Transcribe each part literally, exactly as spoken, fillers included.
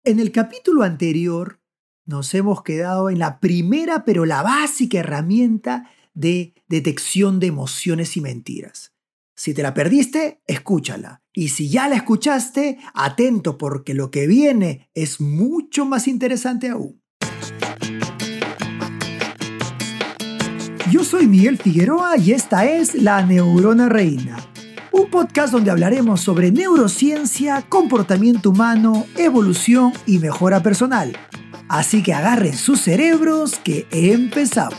En el capítulo anterior nos hemos quedado en la primera, pero la básica herramienta de detección de emociones y mentiras. Si te la perdiste, escúchala. Y si ya la escuchaste, atento porque lo que viene es mucho más interesante aún. Yo soy Miguel Figueroa y esta es La Neurona Reina, un podcast donde hablaremos sobre neurociencia, comportamiento humano, evolución y mejora personal. Así que agarren sus cerebros que empezamos.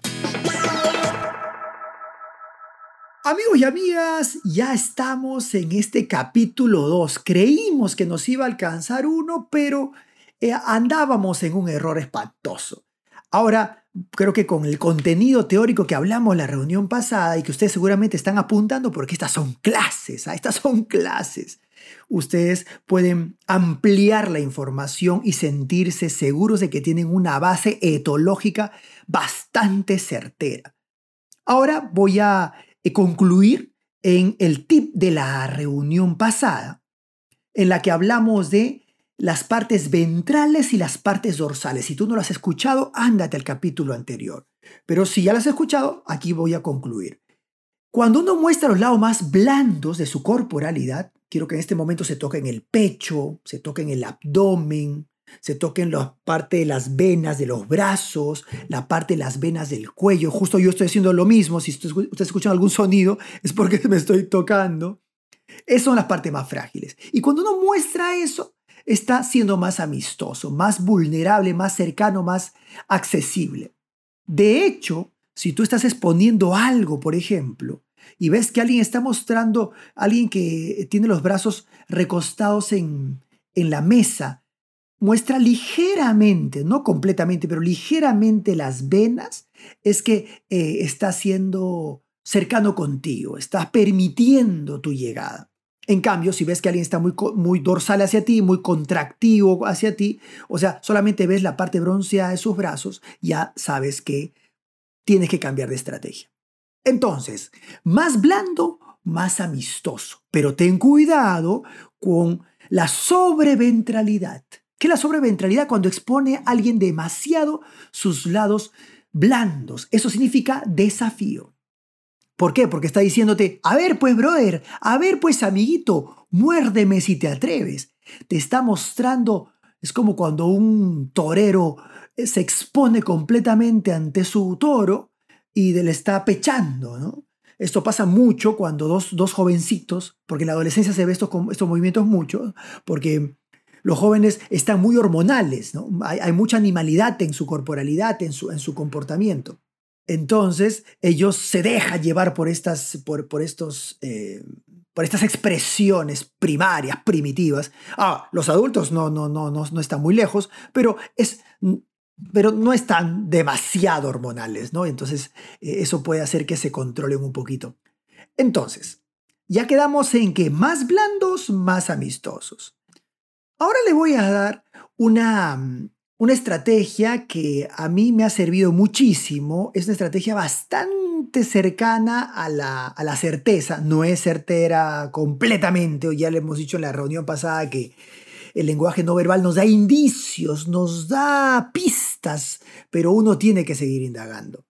Amigos y amigas, ya estamos en este capítulo dos. Creímos que nos iba a alcanzar uno, pero eh, andábamos en un error espantoso. Ahora, creo que con el contenido teórico que hablamos en la reunión pasada y que ustedes seguramente están apuntando, porque estas son clases, ¿ah? Estas son clases. Ustedes pueden ampliar la información y sentirse seguros de que tienen una base etológica bastante certera. Ahora voy a concluir en el tip de la reunión pasada, en la que hablamos de las partes ventrales y las partes dorsales. Si tú no las has escuchado, ándate al capítulo anterior. Pero si ya las has escuchado, aquí voy a concluir. Cuando uno muestra los lados más blandos de su corporalidad, quiero que en este momento se toque en el pecho, se toque en el abdomen, se toquen la parte de las venas de los brazos, la parte de las venas del cuello. Justo yo estoy haciendo lo mismo. Si usted está escuchando algún sonido, es porque me estoy tocando. Esas son las partes más frágiles. Y cuando uno muestra eso, está siendo más amistoso, más vulnerable, más cercano, más accesible. De hecho, si tú estás exponiendo algo, por ejemplo, y ves que alguien está mostrando, alguien que tiene los brazos recostados en, en la mesa, muestra ligeramente, no completamente, pero ligeramente las venas, es que eh, está siendo cercano contigo, está permitiendo tu llegada. En cambio, si ves que alguien está muy, muy dorsal hacia ti, muy contractivo hacia ti, o sea, solamente ves la parte bronceada de sus brazos, ya sabes que tienes que cambiar de estrategia. Entonces, más blando, más amistoso. Pero ten cuidado con la sobreventralidad. ¿Qué es la sobreventralidad? Cuando expone a alguien demasiado sus lados blandos. Eso significa desafío. ¿Por qué? Porque está diciéndote, a ver pues brother, a ver pues amiguito, muérdeme si te atreves. Te está mostrando, es como cuando un torero se expone completamente ante su toro y le está pechando, ¿no? Esto pasa mucho cuando dos, dos jovencitos, porque en la adolescencia se ve estos, estos movimientos mucho, porque los jóvenes están muy hormonales, ¿no? Hay, hay mucha animalidad en su corporalidad, en su, en su comportamiento. Entonces, ellos se dejan llevar por estas, por, por estos, eh, por estas expresiones primarias, primitivas. Ah, los adultos no, no, no, no, no están muy lejos, pero, es, pero no están demasiado hormonales, ¿no? Entonces, eh, eso puede hacer que se controlen un poquito. Entonces, ya quedamos en que más blandos, más amistosos. Ahora le voy a dar una... Una estrategia que a mí me ha servido muchísimo, es una estrategia bastante cercana a la, a la certeza, no es certera completamente, o ya le hemos dicho en la reunión pasada que el lenguaje no verbal nos da indicios, nos da pistas, pero uno tiene que seguir indagando.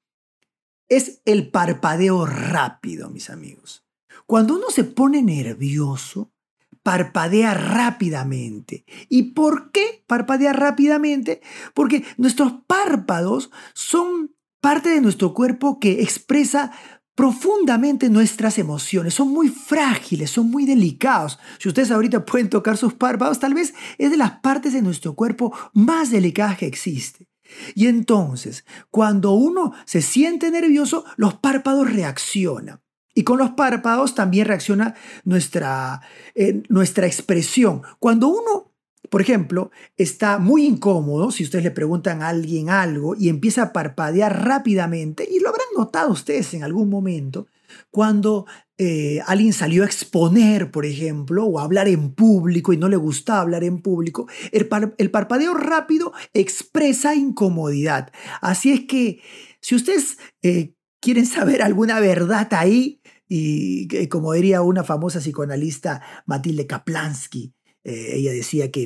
Es el parpadeo rápido, mis amigos. Cuando uno se pone nervioso, parpadea rápidamente. ¿Y por qué parpadea rápidamente? Porque nuestros párpados son parte de nuestro cuerpo que expresa profundamente nuestras emociones. Son muy frágiles, son muy delicados. Si ustedes ahorita pueden tocar sus párpados, tal vez es de las partes de nuestro cuerpo más delicadas que existe. Y entonces, cuando uno se siente nervioso, los párpados reaccionan. Y con los párpados también reacciona nuestra, eh, nuestra expresión. Cuando uno, por ejemplo, está muy incómodo, si ustedes le preguntan a alguien algo y empieza a parpadear rápidamente, y lo habrán notado ustedes en algún momento, cuando eh, alguien salió a exponer, por ejemplo, o a hablar en público y no le gustaba hablar en público, el, par, el parpadeo rápido expresa incomodidad. Así es que si ustedes eh, quieren saber alguna verdad ahí, y como diría una famosa psicoanalista, Matilde Kaplansky, eh, ella decía que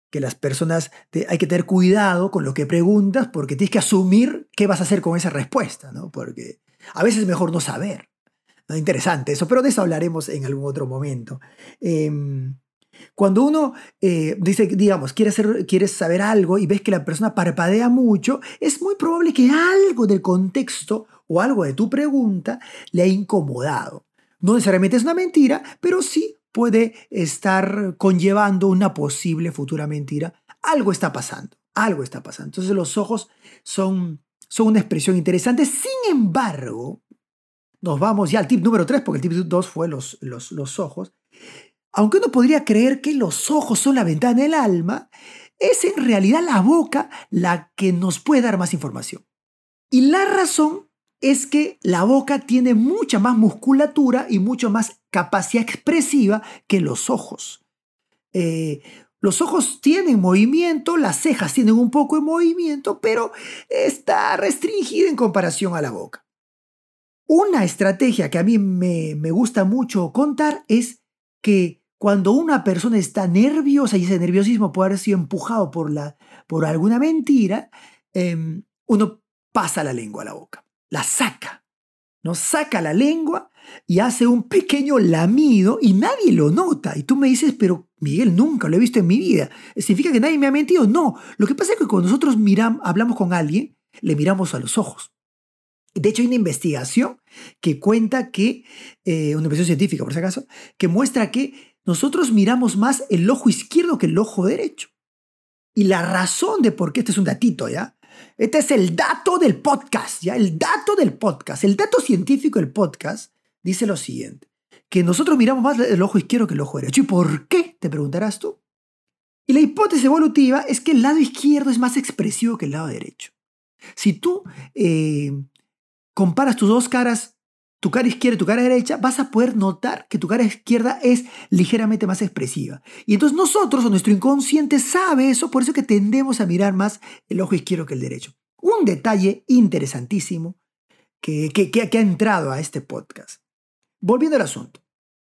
que las personas, te, hay que tener cuidado con lo que preguntas porque tienes que asumir qué vas a hacer con esa respuesta, ¿no? Porque a veces es mejor no saber. ¿No? Interesante eso, pero de eso hablaremos en algún otro momento. Eh, Cuando uno eh, dice, digamos, quiere hacer, quieres saber algo y ves que la persona parpadea mucho, es muy probable que algo del contexto o algo de tu pregunta le ha incomodado. No necesariamente es una mentira, pero sí puede estar conllevando una posible futura mentira. Algo está pasando, algo está pasando. Entonces los ojos son, son una expresión interesante. Sin embargo, nos vamos ya al tip número tres, porque el tip dos fue los, los, los ojos. Aunque uno podría creer que los ojos son la ventana del alma, es en realidad la boca la que nos puede dar más información. Y la razón es que la boca tiene mucha más musculatura y mucho más capacidad expresiva que los ojos. Eh, los ojos tienen movimiento, las cejas tienen un poco de movimiento, pero está restringido en comparación a la boca. Una estrategia que a mí me, me gusta mucho contar es que cuando una persona está nerviosa y ese nerviosismo puede haber sido empujado por, la, por alguna mentira, eh, uno pasa la lengua a la boca, la saca, ¿no? Saca la lengua y hace un pequeño lamido y nadie lo nota. Y tú me dices, pero Miguel, nunca lo he visto en mi vida. ¿Significa que nadie me ha mentido? No. Lo que pasa es que cuando nosotros miramos, hablamos con alguien, le miramos a los ojos. De hecho, hay una investigación que cuenta que, eh, una investigación científica por si acaso, que muestra que nosotros miramos más el ojo izquierdo que el ojo derecho. Y la razón de por qué, este es un datito, ¿ya? Este es el dato del podcast, ¿ya? El dato del podcast. El dato científico del podcast dice lo siguiente, que nosotros miramos más el ojo izquierdo que el ojo derecho. ¿Y por qué? Te preguntarás tú. Y la hipótesis evolutiva es que el lado izquierdo es más expresivo que el lado derecho. Si tú eh, comparas tus dos caras, tu cara izquierda y tu cara derecha, vas a poder notar que tu cara izquierda es ligeramente más expresiva. Y entonces nosotros, o nuestro inconsciente, sabe eso, por eso que tendemos a mirar más el ojo izquierdo que el derecho. Un detalle interesantísimo que, que, que, que ha entrado a este podcast. Volviendo al asunto.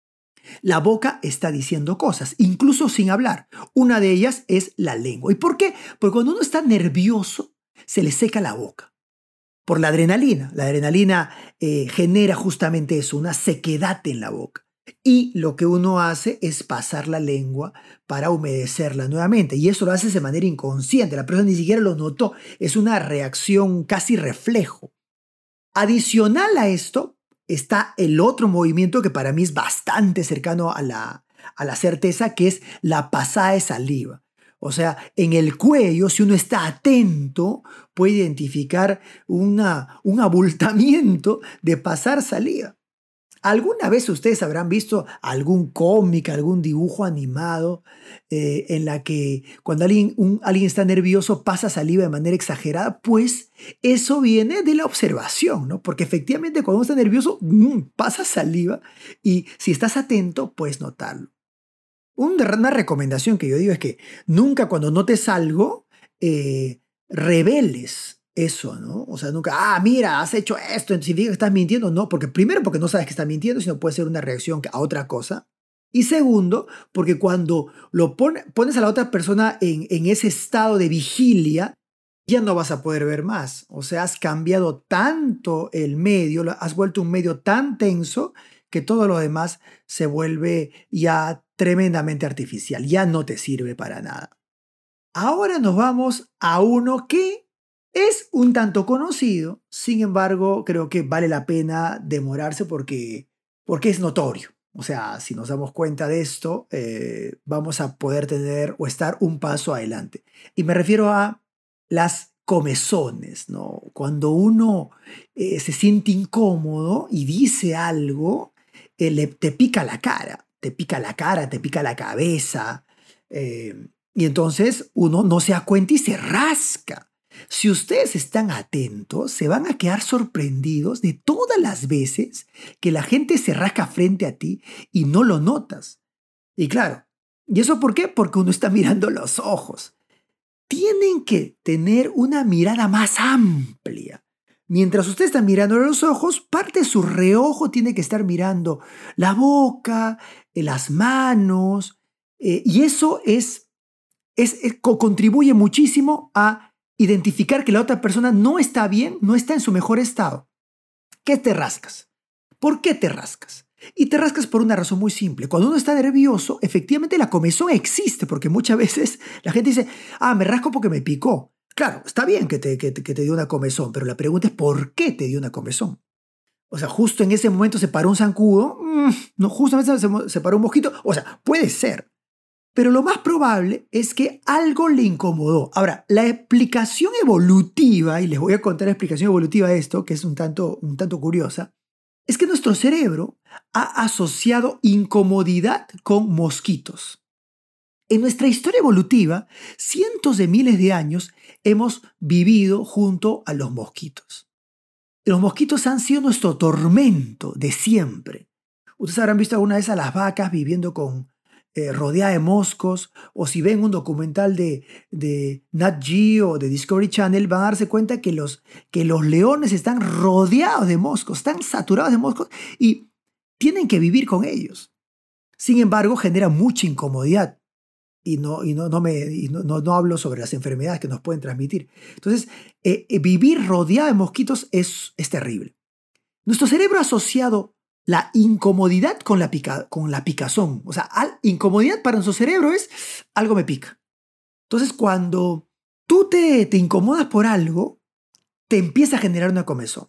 La boca está diciendo cosas, incluso sin hablar. Una de ellas es la lengua. ¿Y por qué? Porque cuando uno está nervioso, se le seca la boca. Por la adrenalina. La adrenalina eh, genera justamente eso, una sequedad en la boca. Y lo que uno hace es pasar la lengua para humedecerla nuevamente. Y eso lo hace de manera inconsciente. La persona ni siquiera lo notó. Es una reacción casi reflejo. Adicional a esto está el otro movimiento que para mí es bastante cercano a la, a la certeza, que es la pasada de saliva. O sea, en el cuello, si uno está atento, puede identificar una, un abultamiento de pasar saliva. ¿Alguna vez ustedes habrán visto algún cómic, algún dibujo animado eh, en la que cuando alguien, un, alguien está nervioso pasa saliva de manera exagerada? Pues eso viene de la observación, ¿no? Porque efectivamente cuando uno está nervioso mmm, pasa saliva y si estás atento puedes notarlo. Una recomendación que yo digo es que nunca cuando notes algo eh, reveles eso, ¿no? O sea, nunca, ah, mira, has hecho esto, significa que estás mintiendo. No, porque primero porque no sabes que estás mintiendo, sino puede ser una reacción a otra cosa. Y segundo, porque cuando lo pone, pones a la otra persona en, en ese estado de vigilia, ya no vas a poder ver más. O sea, has cambiado tanto el medio, has vuelto un medio tan tenso que todo lo demás se vuelve ya tremendamente artificial, ya no te sirve para nada. Ahora nos vamos a uno que es un tanto conocido, sin embargo, creo que vale la pena demorarse porque, porque es notorio. O sea, si nos damos cuenta de esto, eh, vamos a poder tener o estar un paso adelante. Y me refiero a las comezones, ¿no? Cuando uno eh, se siente incómodo y dice algo, eh, le, te pica la cara, te pica la cara, te pica la cabeza. Eh, y entonces uno no se da cuenta y se rasca. Si ustedes están atentos, se van a quedar sorprendidos de todas las veces que la gente se rasca frente a ti y no lo notas. Y claro, ¿y eso por qué? Porque uno está mirando los ojos. Tienen que tener una mirada más amplia. Mientras usted está mirando los ojos, parte de su reojo tiene que estar mirando la boca, las manos, eh, y eso es es, es, contribuye muchísimo a identificar que la otra persona no está bien, no está en su mejor estado. ¿Qué te rascas? ¿Por qué te rascas? Y te rascas por una razón muy simple. Cuando uno está nervioso, efectivamente la comezón existe, porque muchas veces la gente dice, ah, me rasco porque me picó. Claro, está bien que te, que, que te dio una comezón, pero la pregunta es ¿por qué te dio una comezón? O sea, justo en ese momento se paró un zancudo, mmm, no, justamente se, se paró un mosquito, o sea, puede ser. Pero lo más probable es que algo le incomodó. Ahora, la explicación evolutiva, y les voy a contar la explicación evolutiva de esto, que es un tanto, un tanto curiosa, es que nuestro cerebro ha asociado incomodidad con mosquitos. En nuestra historia evolutiva, cientos de miles de años hemos vivido junto a los mosquitos. Los mosquitos han sido nuestro tormento de siempre. Ustedes habrán visto alguna vez a las vacas viviendo con, eh, rodeadas de moscos, o si ven un documental de, de Nat Geo o de Discovery Channel, van a darse cuenta que los, que los leones están rodeados de moscos, están saturados de moscos y tienen que vivir con ellos. Sin embargo, genera mucha incomodidad. Y, no, y, no, no, me, y no, no, no hablo sobre las enfermedades que nos pueden transmitir. Entonces, eh, eh, vivir rodeado de mosquitos es, es terrible. Nuestro cerebro ha asociado la incomodidad con la, pica, con la picazón. O sea, al, incomodidad para nuestro cerebro es algo me pica. Entonces, cuando tú te, te incomodas por algo, te empieza a generar una comezón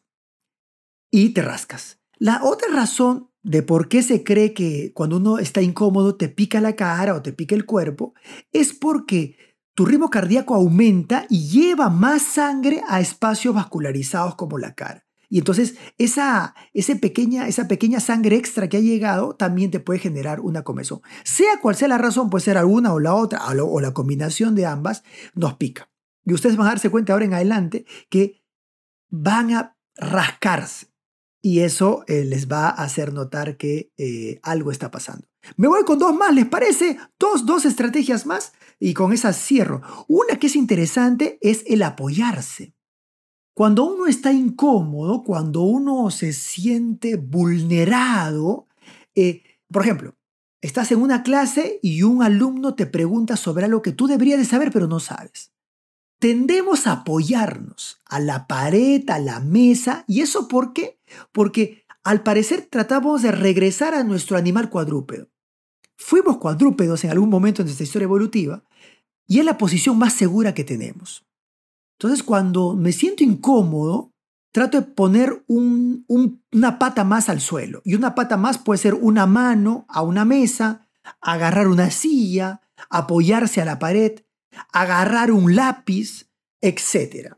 y te rascas. La otra razón de por qué se cree que cuando uno está incómodo te pica la cara o te pica el cuerpo es porque tu ritmo cardíaco aumenta y lleva más sangre a espacios vascularizados como la cara. Y entonces esa, esa, pequeña, esa pequeña sangre extra que ha llegado también te puede generar una comezón. Sea cual sea la razón, puede ser alguna o la otra, o la combinación de ambas, nos pica. Y ustedes van a darse cuenta ahora en adelante que van a rascarse. Y eso eh, les va a hacer notar que eh, algo está pasando. Me voy con dos más, ¿les parece? Dos, dos estrategias más y con esas cierro. Una que es interesante es el apoyarse. Cuando uno está incómodo, cuando uno se siente vulnerado, eh, por ejemplo, estás en una clase y un alumno te pregunta sobre algo que tú deberías de saber pero no sabes. Tendemos a apoyarnos a la pared, a la mesa. ¿Y eso por qué? Porque al parecer tratamos de regresar a nuestro animal cuadrúpedo. Fuimos cuadrúpedos en algún momento en nuestra historia evolutiva y es la posición más segura que tenemos. Entonces, cuando me siento incómodo, trato de poner un, un, una pata más al suelo. Y una pata más puede ser una mano a una mesa, agarrar una silla, apoyarse a la pared, agarrar un lápiz, etcétera.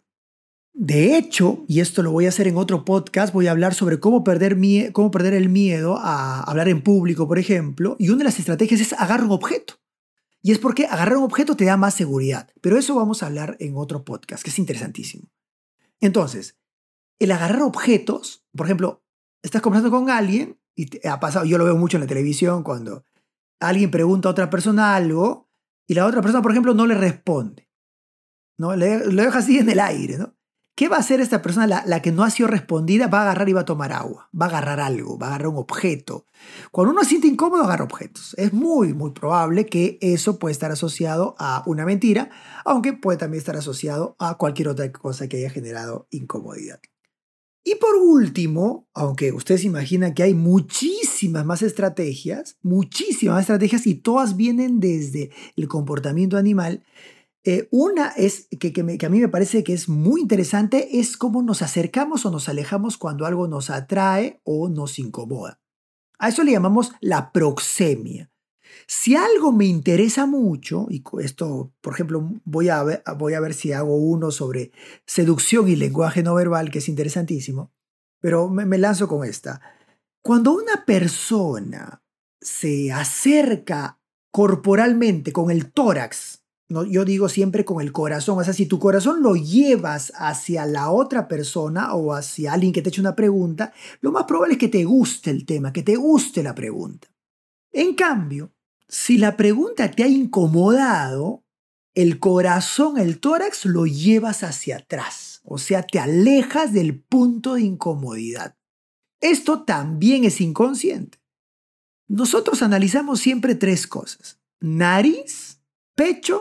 De hecho, y esto lo voy a hacer en otro podcast, voy a hablar sobre cómo perder, mie- cómo perder el miedo a hablar en público, por ejemplo, y una de las estrategias es agarrar un objeto. Y es porque agarrar un objeto te da más seguridad, pero eso vamos a hablar en otro podcast, que es interesantísimo. Entonces, el agarrar objetos, por ejemplo, estás conversando con alguien, y te ha pasado, yo lo veo mucho en la televisión, cuando alguien pregunta a otra persona algo, y la otra persona, por ejemplo, no le responde, ¿no? Le, lo deja así en el aire, ¿no? ¿Qué va a hacer esta persona, la, la que no ha sido respondida? Va a agarrar y va a tomar agua, va a agarrar algo, va a agarrar un objeto. Cuando uno se siente incómodo, agarra objetos. Es muy, muy probable que eso puede estar asociado a una mentira, aunque puede también estar asociado a cualquier otra cosa que haya generado incomodidad. Y por último, aunque ustedes imaginan que hay muchísimas más estrategias, muchísimas más estrategias y todas vienen desde el comportamiento animal, Eh, una es que, que, me, que a mí me parece que es muy interesante, es cómo nos acercamos o nos alejamos cuando algo nos atrae o nos incomoda. A eso le llamamos la proxemia. Si algo me interesa mucho, y esto, por ejemplo, voy a ver, voy a ver si hago uno sobre seducción y lenguaje no verbal, que es interesantísimo, pero me, me lanzo con esta. Cuando una persona se acerca corporalmente con el tórax, no, yo digo siempre con el corazón, o sea, si tu corazón lo llevas hacia la otra persona o hacia alguien que te eche una pregunta, lo más probable es que te guste el tema, que te guste la pregunta. En cambio, si la pregunta te ha incomodado, el corazón, el tórax, lo llevas hacia atrás, o sea, te alejas del punto de incomodidad. Esto también es inconsciente. Nosotros analizamos siempre tres cosas: nariz, pecho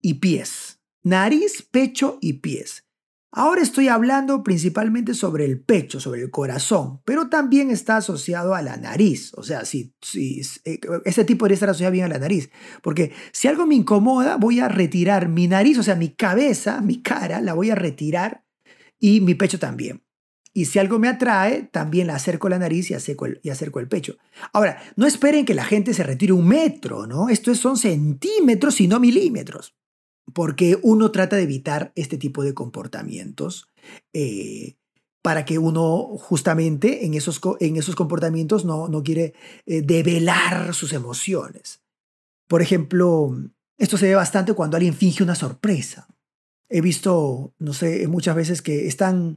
y pies. Nariz, pecho y pies. Ahora estoy hablando principalmente sobre el pecho, sobre el corazón, pero también está asociado a la nariz. O sea, si, si este tipo debería estar asociado bien a la nariz. Porque si algo me incomoda, voy a retirar mi nariz, o sea, mi cabeza, mi cara, la voy a retirar y mi pecho también. Y si algo me atrae, también la acerco a la nariz y acerco, el, y acerco el pecho. Ahora, no esperen que la gente se retire un metro, ¿no? Esto son centímetros y no milímetros. Porque uno trata de evitar este tipo de comportamientos eh, para que uno justamente en esos, en esos comportamientos no, no quiere eh, develar sus emociones. Por ejemplo, esto se ve bastante cuando alguien finge una sorpresa. He visto, no sé, muchas veces que están,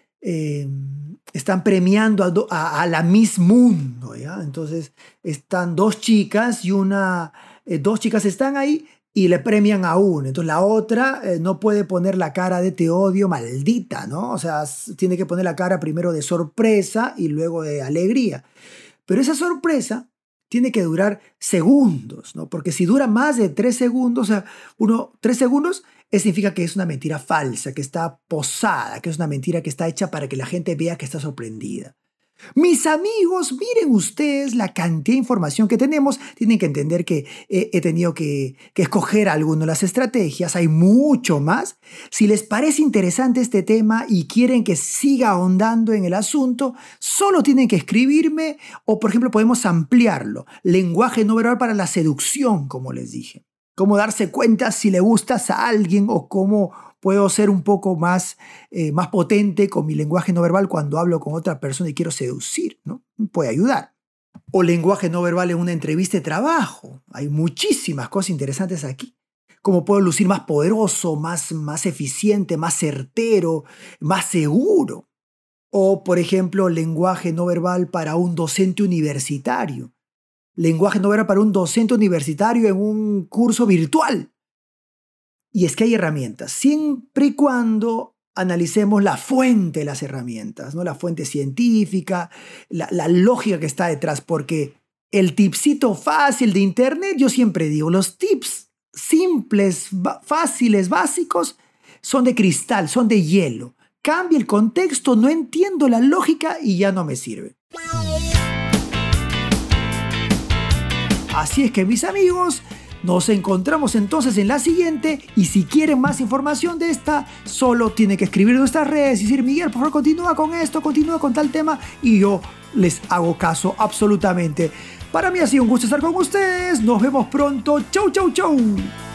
eh, están premiando a, do, a, a la Miss Mundo, ¿ya? Entonces están dos chicas y una, eh, dos chicas están ahí y le premian a una. Entonces la otra eh, no puede poner la cara de te odio maldita, ¿no? O sea, tiene que poner la cara primero de sorpresa y luego de alegría. Pero esa sorpresa tiene que durar segundos, ¿no? Porque si dura más de tres segundos, o sea, uno, tres segundos, eso significa que es una mentira falsa, que está posada, que es una mentira que está hecha para que la gente vea que está sorprendida. Mis amigos, miren ustedes la cantidad de información que tenemos. Tienen que entender que eh, he tenido que, que escoger algunas de las estrategias. Hay mucho más. Si les parece interesante este tema y quieren que siga ahondando en el asunto, solo tienen que escribirme o, por ejemplo, podemos ampliarlo. Lenguaje no verbal para la seducción, como les dije. Cómo darse cuenta si le gustas a alguien o cómo puedo ser un poco más, eh, más potente con mi lenguaje no verbal cuando hablo con otra persona y quiero seducir, ¿no? Puede ayudar. O lenguaje no verbal en una entrevista de trabajo. Hay muchísimas cosas interesantes aquí. Cómo puedo lucir más poderoso, más, más eficiente, más certero, más seguro. O, por ejemplo, lenguaje no verbal para un docente universitario. Lenguaje no verbal para un docente universitario en un curso virtual. Y es que hay herramientas, siempre y cuando analicemos la fuente de las herramientas, ¿no? La fuente científica, la, la lógica que está detrás, porque el tipcito fácil de internet, yo siempre digo, los tips simples, fáciles, básicos, son de cristal, son de hielo. Cambia el contexto, no entiendo la lógica y ya no me sirve. Así es que, mis amigos, nos encontramos entonces en la siguiente y si quieren más información de esta, solo tienen que escribir en nuestras redes y decir, Miguel, por favor, continúa con esto, continúa con tal tema y yo les hago caso absolutamente. Para mí ha sido un gusto estar con ustedes. Nos vemos pronto. Chau, chau, chau.